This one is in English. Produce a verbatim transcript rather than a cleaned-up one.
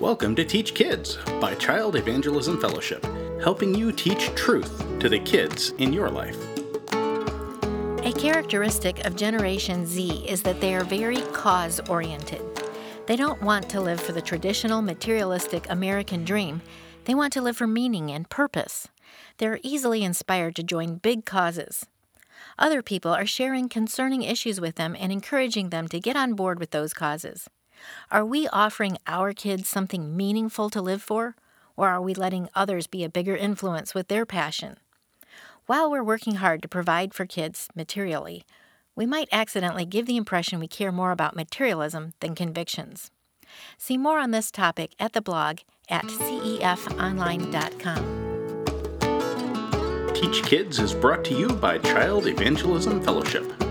Welcome to Teach Kids by Child Evangelism Fellowship, helping you teach truth to the kids in your life. A characteristic of Generation Z is that they are very cause-oriented. They don't want to live for the traditional materialistic American dream. They want to live for meaning and purpose. They're easily inspired to join big causes. Other people are sharing concerning issues with them and encouraging them to get on board with those causes. Are we offering our kids something meaningful to live for, or are we letting others be a bigger influence with their passion? While we're working hard to provide for kids materially, we might accidentally give the impression we care more about materialism than convictions. See more on this topic at the blog at c e f online dot com. Teach Kids is brought to you by Child Evangelism Fellowship.